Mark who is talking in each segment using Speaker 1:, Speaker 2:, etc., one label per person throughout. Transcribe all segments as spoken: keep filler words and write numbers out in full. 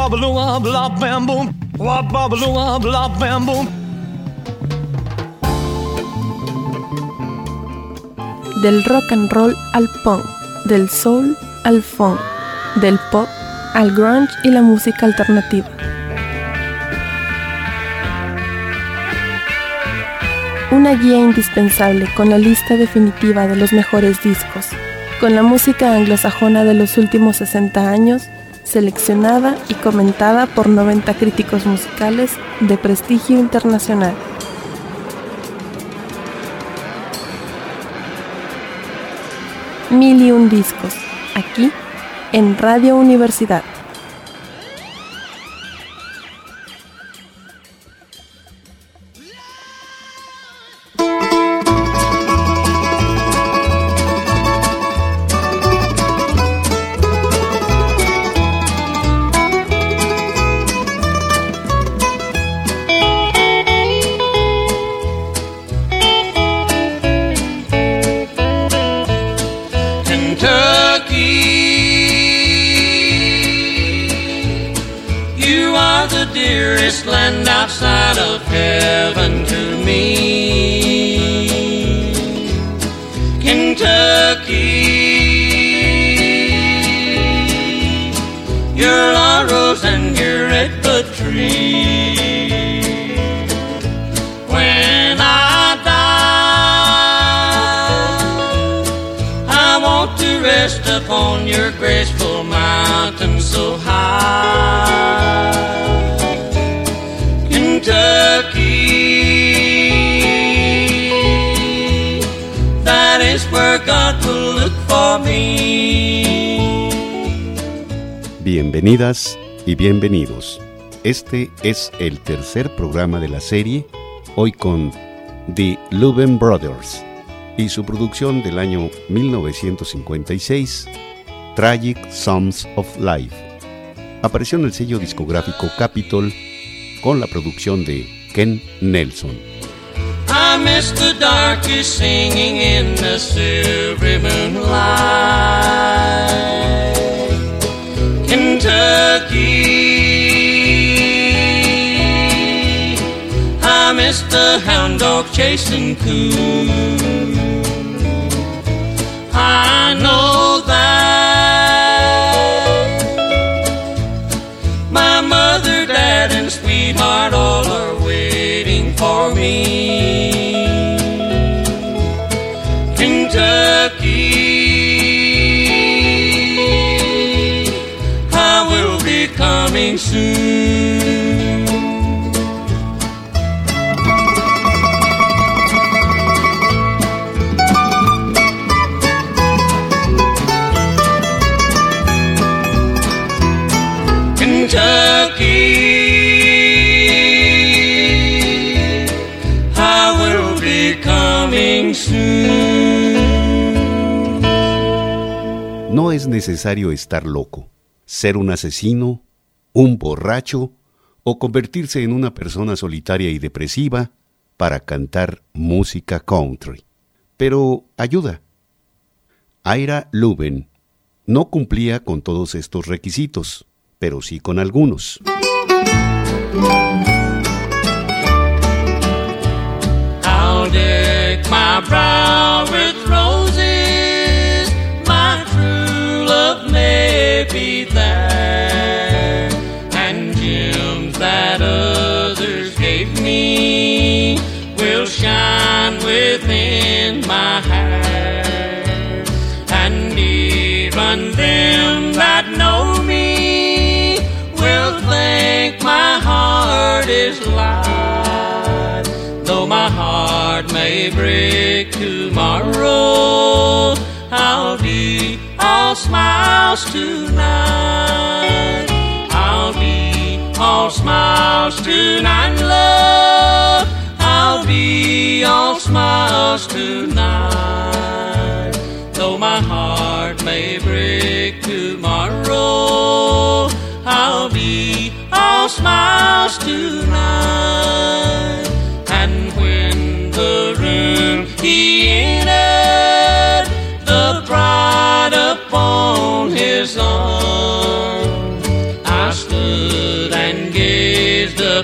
Speaker 1: blah blah bam boom. Blah blah blah blah bam boom.
Speaker 2: Del rock and roll al punk, del soul al funk, del pop al grunge y la música alternativa. Una guía indispensable con la lista definitiva de los mejores discos, con la música anglosajona de los últimos sesenta años, seleccionada y comentada por noventa críticos musicales de prestigio internacional. Mil y un discos, aquí en Radio Universidad.
Speaker 3: Land outside of heaven to me, Kentucky, your laurels and your redbud tree. When I die, I want to rest upon your graceful mountain so high. Kentucky, that is where God will look for me.
Speaker 4: Bienvenidas y bienvenidos. Este es el tercer programa de la serie, hoy con The Louvin Brothers y su producción del año mil novecientos cincuenta y seis, Tragic Songs of Life. Apareció en el sello discográfico Capitol con la producción de Ken Nelson.
Speaker 3: I miss the darkest singing in the silvery moonlight. Kentucky, I miss the hound dog chasing coon. I know that my mother, dad, and sweetheart all are waiting for me. Kentucky, I will be coming soon. Kentucky,
Speaker 4: no es necesario estar loco, ser un asesino, un borracho o convertirse en una persona solitaria y depresiva para cantar música country. Pero ayuda. Ira Louvin no cumplía con todos estos requisitos, pero sí con algunos.
Speaker 3: I'll deck my brow with roses, my true love may be there, and gems that others gave me will shine within my hair, and even them that know me will think my heart is light. Though my heart may break tomorrow, I'll be all smiles tonight. I'll be all smiles tonight, love. I'll be all smiles tonight. Though my heart may break tomorrow, I'll be all smiles tonight. And when the room he entered, the bride upon his arm, I stood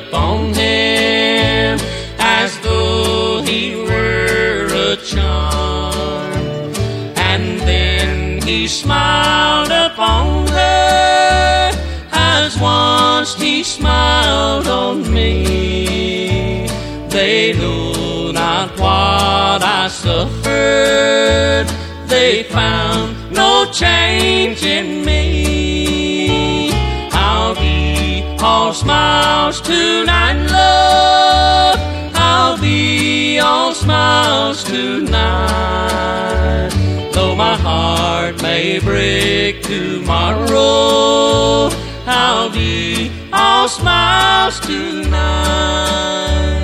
Speaker 3: upon him as though he were a charm. And then he smiled upon her as once he smiled on me. They know not what I suffered, they found no change in me. I'll be all smiles tonight, love. I'll be all smiles tonight. Though my heart may break tomorrow, I'll be all smiles tonight.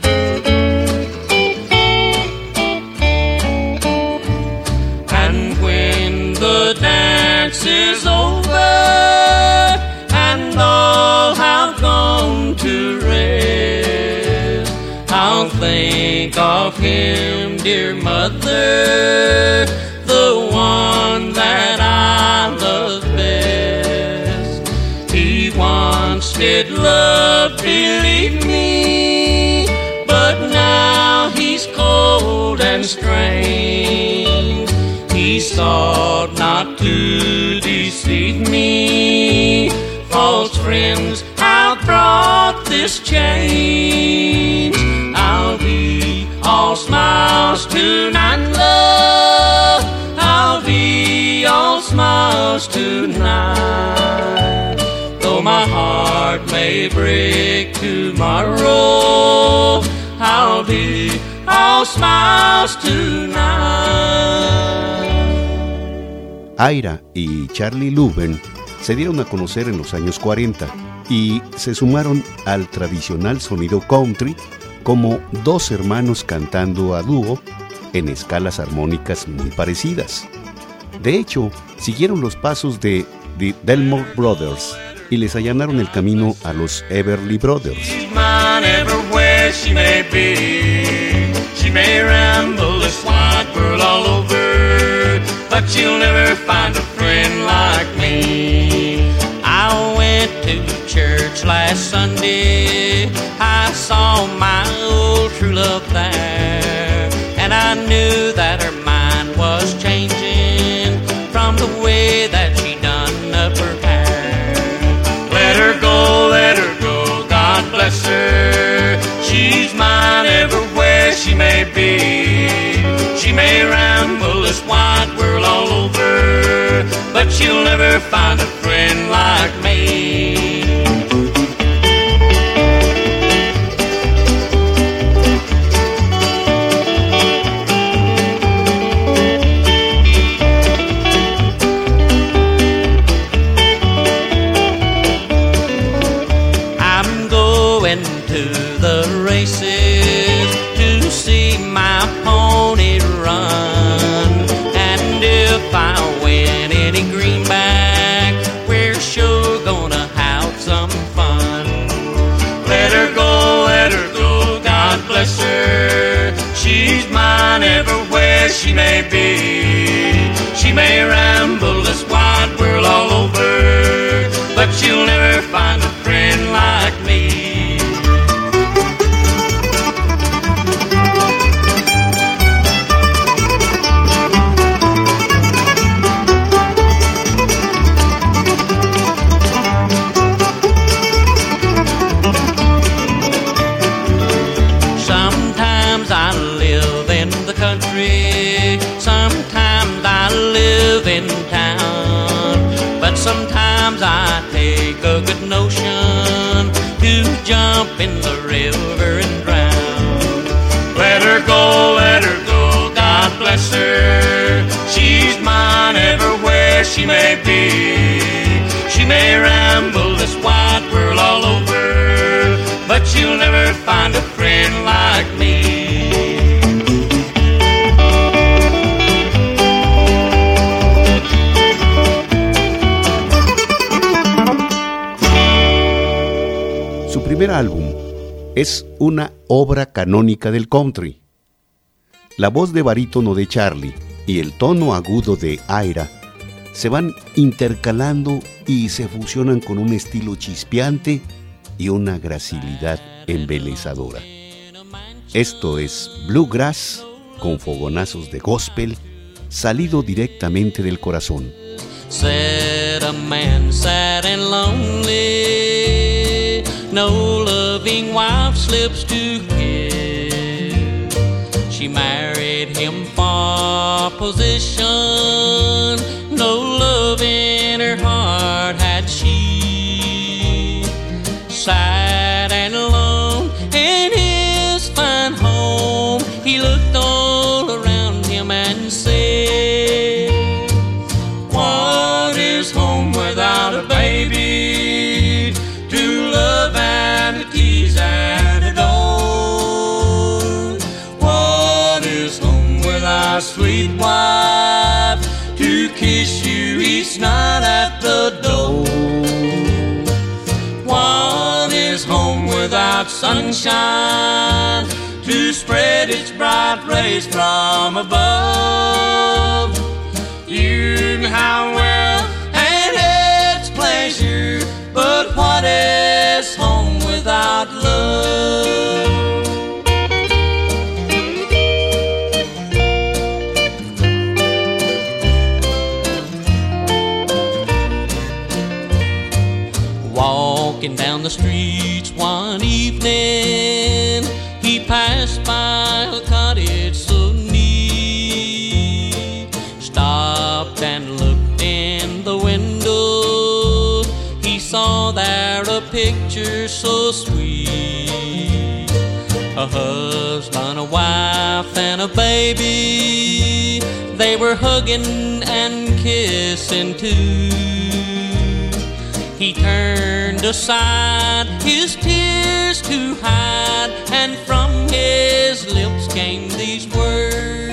Speaker 3: And when the dance is over and all have gone to rest, I'll think of him, dear mother, the one that I love best. He once did love, believe me, but now he's cold and strange. He sought not to deceive me. False friends have brought this change. I'll be all smiles tonight, love. I'll be all smiles tonight. Though my heart may break tomorrow, I'll be all smiles tonight.
Speaker 4: Ira y Charlie Louvin se dieron a conocer en los años cuarenta y se sumaron al tradicional sonido country como dos hermanos cantando a dúo en escalas armónicas muy parecidas. De hecho, siguieron los pasos de The Delmore Brothers y les allanaron el camino a los Everly Brothers.
Speaker 3: She's mine everywhere she may be. She may ramble this wide world all over, but you'll never find a friend like me. I went to church last Sunday. I saw my old true love there, and I knew that her mind was changing from the way that she done up her hair. Let her go, let her go, God bless her. She's mine everywhere she may be. She may ramble this wide world all over, but you'll never find a friend like me. I'm going to the races to see my pony run, and if I win any greenback, we're sure gonna have some fun. Let her go, let her go, God bless her. She's mine everywhere she may be. She may ramble this wide world all over, but you'll never find a friend like me. Sometimes I live in the country, sometimes I live in town, but sometimes I take a good notion to jump in the river and drown. Let her go, let her go, God bless her. She's mine everywhere she may be. She may ramble this wide world all over, but you'll never find a friend like me.
Speaker 4: Su primer álbum es una obra canónica del country. La voz de barítono de Charlie y el tono agudo de Ira se van intercalando y se fusionan con un estilo chispeante y una gracilidad embelezadora. Esto es Bluegrass con fogonazos de gospel salido directamente del corazón.
Speaker 5: Said a man sad and lonely, no loving wife slips to kiss. She married him for position, no love in her heart had she. Sad and alone in his fine home, he looked all around him and said, what is home without a baby to love and to tease and adore? What is home without a sweet wife to kiss you each night at the door? What is home without sunshine to spread its bright rays from above? You know how well and its pleasure, but what is home without love? Walking down the streets one evening, he passed by a cottage so neat. Stopped and looked in the window, he saw there a picture so sweet. A husband, a wife, and a baby, they were hugging and kissing too. He turned aside, his tears to hide, and from his lips came these words.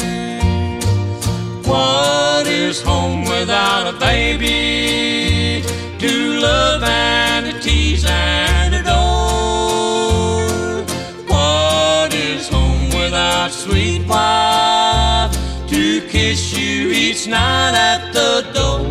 Speaker 5: What is home without a baby to love and to tease and adore? What is home without sweet wife to kiss you each night at the door?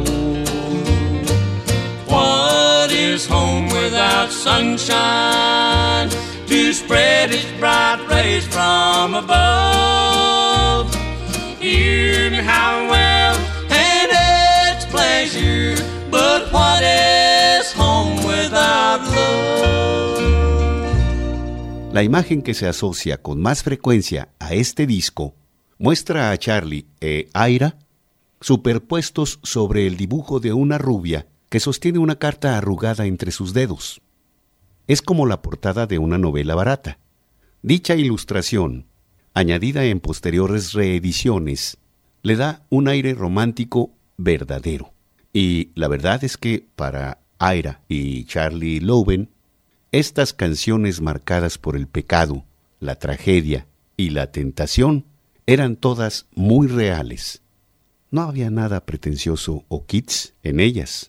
Speaker 5: What is home without sunshine to spread its bright rays from above? You know how well and its pleasure, but what is home without love?
Speaker 4: La imagen que se asocia con más frecuencia a este disco muestra a Charlie e Ira superpuestos sobre el dibujo de una rubia que sostiene una carta arrugada entre sus dedos. Es como la portada de una novela barata. Dicha ilustración, añadida en posteriores reediciones, le da un aire romántico verdadero. Y la verdad es que para Ira y Charlie Loven, estas canciones marcadas por el pecado, la tragedia y la tentación eran todas muy reales. No había nada pretencioso o kitsch en ellas.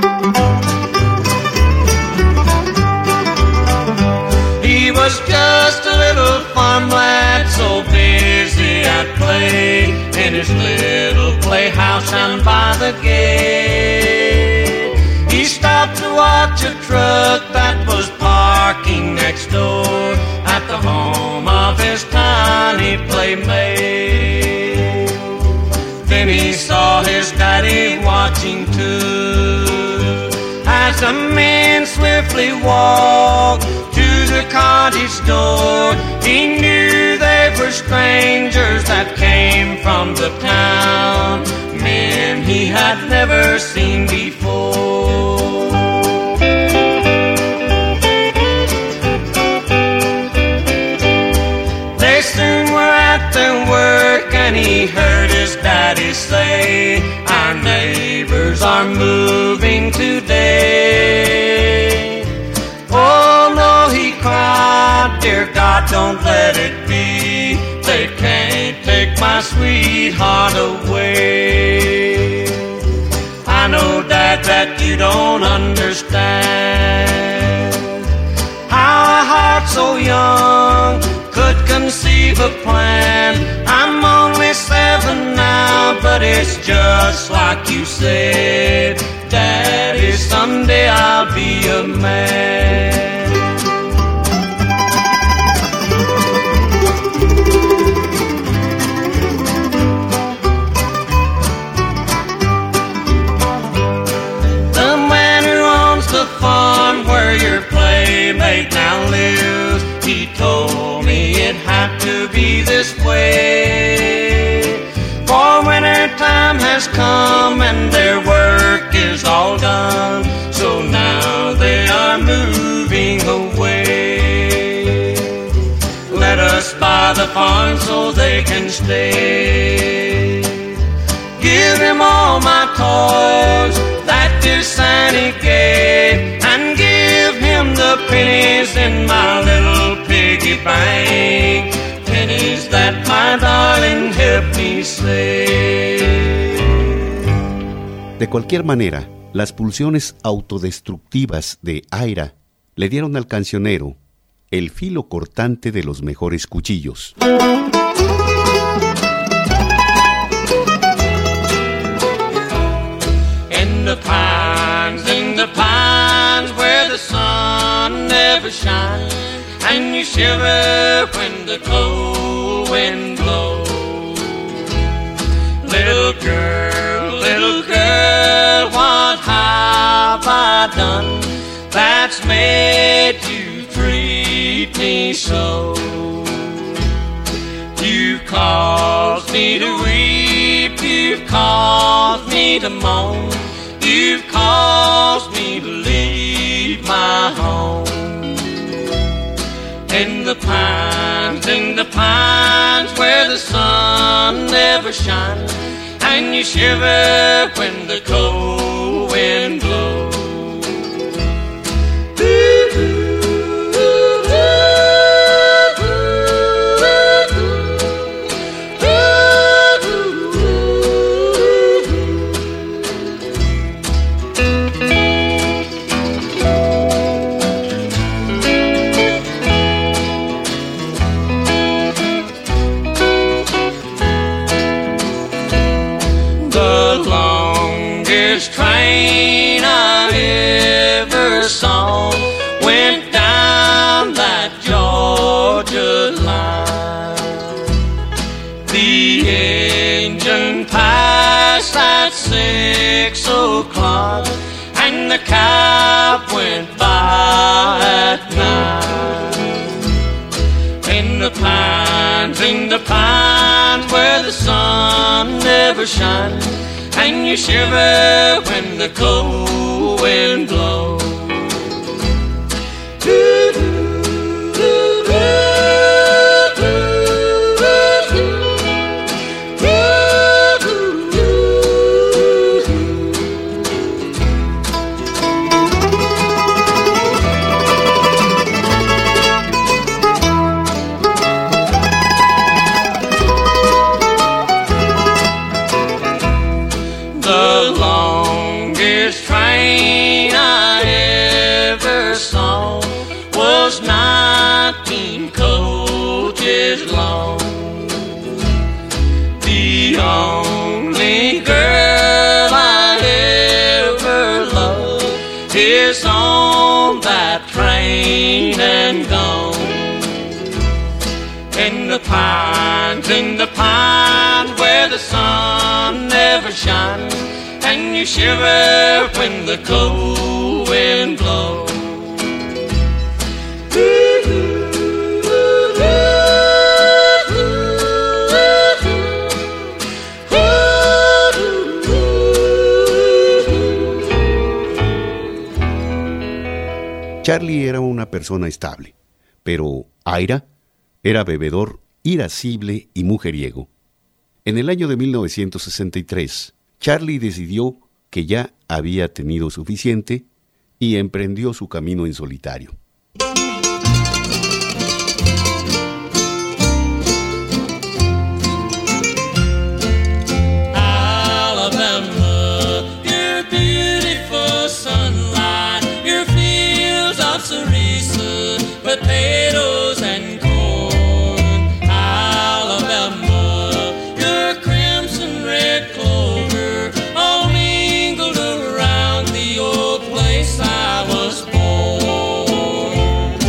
Speaker 3: He was just a little farm lad, so busy at play in his little playhouse down by the gate. He stopped to watch a truck that was parking next door at the home of his tiny playmate. Then he saw his daddy watching too, as the men swiftly walked to the cottage door. He knew they were strangers that came from the town, men he had never seen before. They soon were at their work, and he heard his daddy say, our neighbors are moving today. Oh no, he cried, dear God, don't let it be. They can't take my sweetheart away. I know, Dad, that you don't understand how a heart so young could conceive a plan. I'm only seven now, but it's just like you said, Daddy, someday I'll be a man. have to be this way. For winter time has come and their work is all done, so now they are moving away. Let us buy the farm so they can stay. Give him all my toys that dear Santa gave, and give him the pennies in my little piggy bank, pennies that my darling helped me save.
Speaker 4: De cualquier manera, las pulsiones autodestructivas de Ira le dieron al cancionero el filo cortante de los mejores cuchillos.
Speaker 3: In the pines, in the pines where the sun never shines, and you shiver when the cold wind blows. Little girl, little girl, what have I done that's made you treat me so? You've caused me to weep, you've caused me to moan, you've caused me to leave my home. In the pines, in the pines where the sun never shines, and you shiver when the cold wind blows. Train I ever saw went down that Georgia line. The engine passed at six o'clock, and the cab went by at nine. In the pines, in the pines where the sun never shines, and you shiver when the cold wind blows. Nineteen coaches long. The only girl I ever loved is on that train and gone. In the pines, in the pines where the sun never shines, and you shiver when the cold wind blows.
Speaker 4: Charlie era una persona estable, pero Ira era bebedor, irascible y mujeriego. En el año de mil novecientos sesenta y tres, Charlie decidió que ya había tenido suficiente y emprendió su camino en solitario.
Speaker 5: Potatoes and corn, Alabama, your crimson red clover, all mingled around the old place I was born.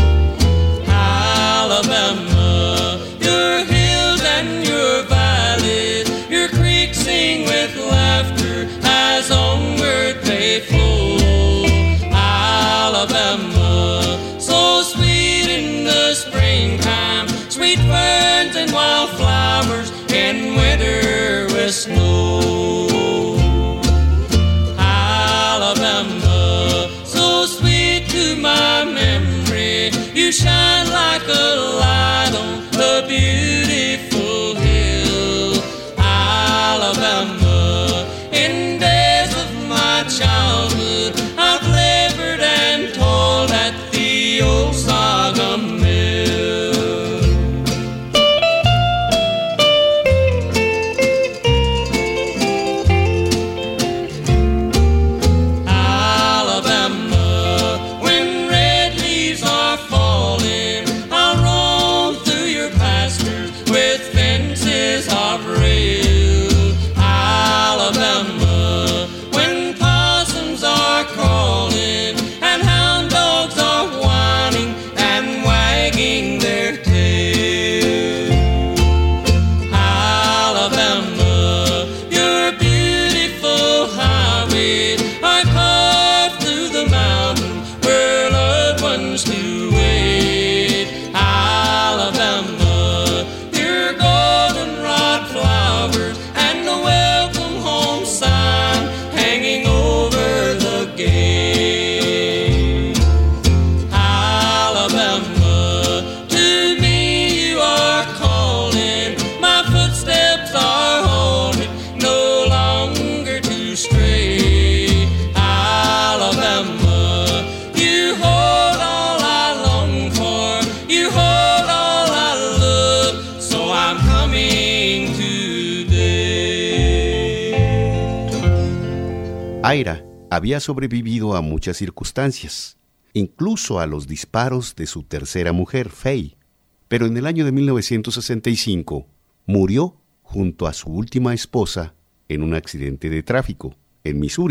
Speaker 4: Ira había sobrevivido a muchas circunstancias, incluso a los disparos de su tercera mujer, Faye, pero en el año de mil novecientos sesenta y cinco murió junto a su última esposa en un accidente de tráfico en Missouri.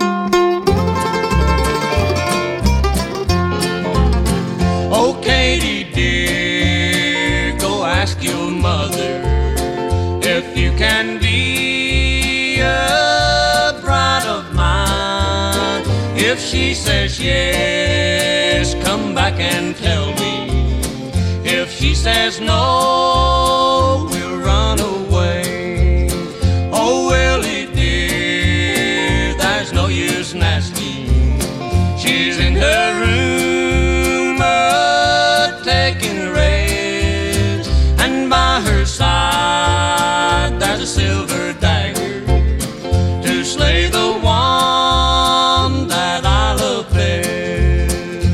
Speaker 5: Oh, Katie dear, go ask your mother if you can be a bride of mine. If she says yes, come back and tell me. If she says no, we'll run away. Oh, Willie dear, there's no use in asking. She's in her room, uh, taking rest, and by her side there's a silver dagger to slay the one that I love best.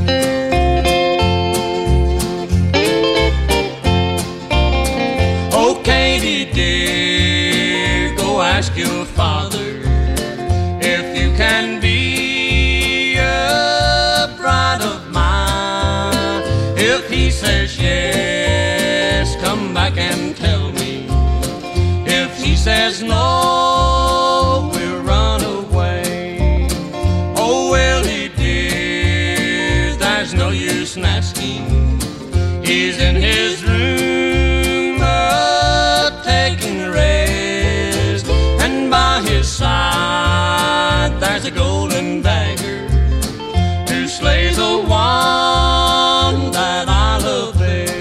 Speaker 5: Oh, Katie dear, go ask your father if you can be a bride of mine. If he says yes, come back and tell me. If he says no, we'll run away. Oh, Willie dear, there's no use in asking. He's in his room, uh, taking rest, and by his side there's a golden dagger to slay the one that I love best.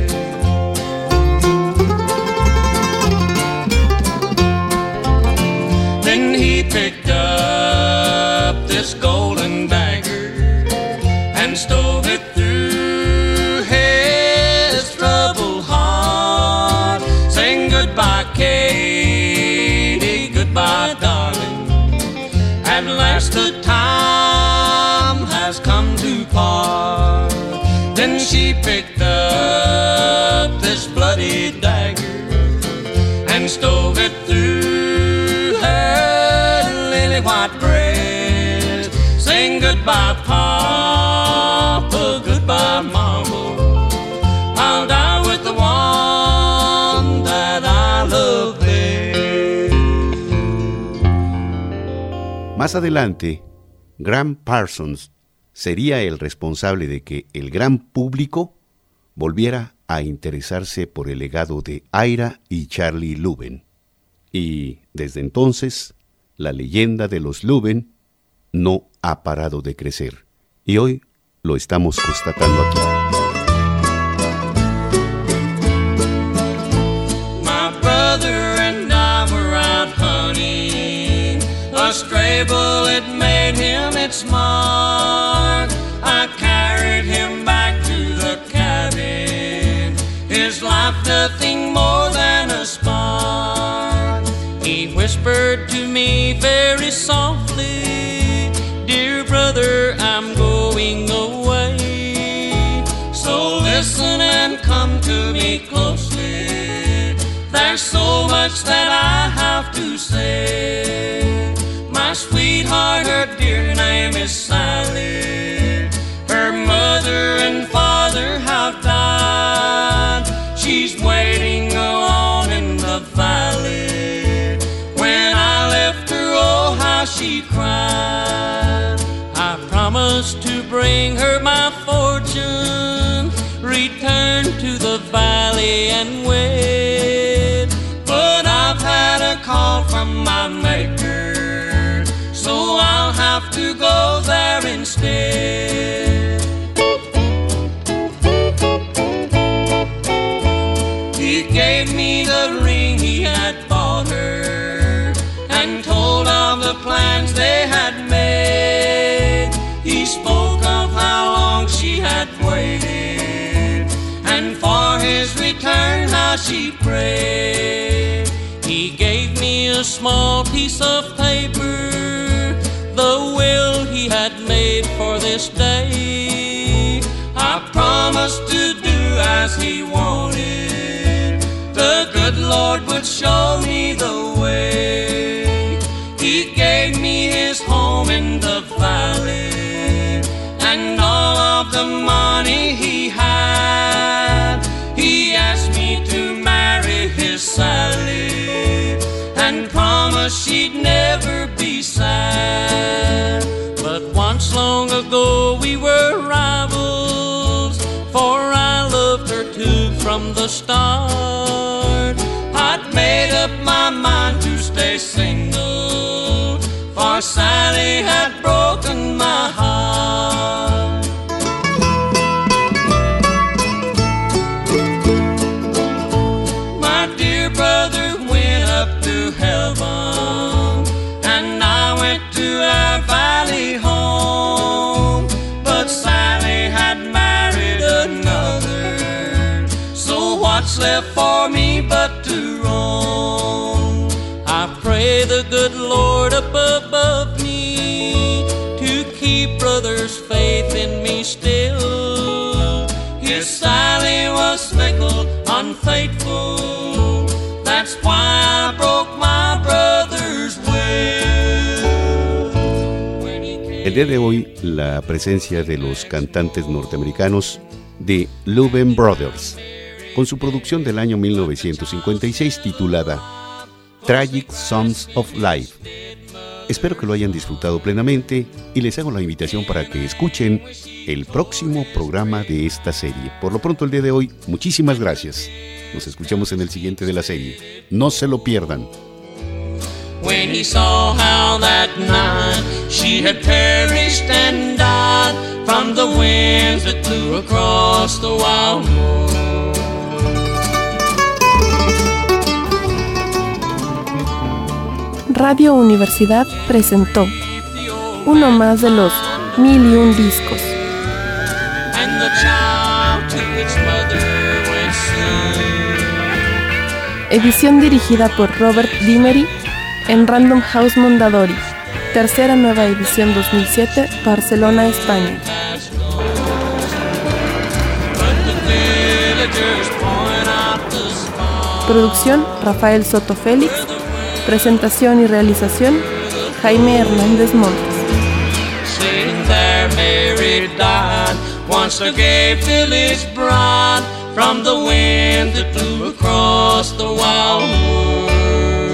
Speaker 5: Then he picked up this golden dagger and stove it through his troubled heart, saying goodbye, Katie, goodbye, darling. At last the time has come to part. Then she picked up this bloody dagger and stove it through her lily white breast, saying goodbye, Papa, goodbye, Mama. I'll die with the one that I love best.
Speaker 4: Más adelante, Gram Parsons sería el responsable de que el gran público volviera a interesarse por el legado de Ira y Charlie Louvin. Y desde entonces, la leyenda de los Louvin no ha parado de crecer. Y hoy lo estamos constatando aquí.
Speaker 5: My brother and I were out hunting. A stray bullet made him its mark. I carried him back to the cabin. His life nothing more than a spark. He whispered to me very softly, dear brother, I'm going away. So listen and come to me closely. There's so much that I have to say. My sweetheart, her dear name is Sally. Her mother and father have died. She's waiting alone in the valley. When I left her, oh, how she cried. I promised to bring her my fortune, return to the valley and wed. But I've had a call from my maker, so I'll have to go there instead. He gave me the ring he had bought her and told of the plans they had made. He spoke of how long she had waited and for his return how she prayed. He gave me a small piece of paper, the will he had made for this day. I promised to do as he wanted. The good Lord would show me the way. He gave me his home the start. I'd made up my mind to stay single, for Sally had broken my heart. My dear brother went up to heaven, and I went to our valley home, but Sally had married another, so what's left for me but to roam? I pray the good Lord up above me to keep brother's faith in me still. His Sally was fickle, unfaithful, that's why I broke my brother's will.
Speaker 4: El día de hoy, la presencia de los cantantes norteamericanos The Louvin Brothers, con su producción del año mil novecientos cincuenta y seis titulada Tragic Songs of Life. Espero que lo hayan disfrutado plenamente y les hago la invitación para que escuchen el próximo programa de esta serie. Por lo pronto, el día de hoy, muchísimas gracias. Nos escuchamos en el siguiente de la serie. No se lo pierdan.
Speaker 5: When he saw how that night she had perished and died from the winds that blew across the wild moor.
Speaker 2: Radio Universidad presentó uno más de los mil y un discos.
Speaker 5: And the child to its mother went soon.
Speaker 2: Edición dirigida por Robert Dimery en Random House Mondadori. Tercera nueva edición dos mil siete, Barcelona, España. Producción Rafael Soto Félix. Presentación y realización Jaime Hernández Montes.
Speaker 5: Sitting there, Mary died. Once there gave Billy's bride from the wind that blew across the wild moor.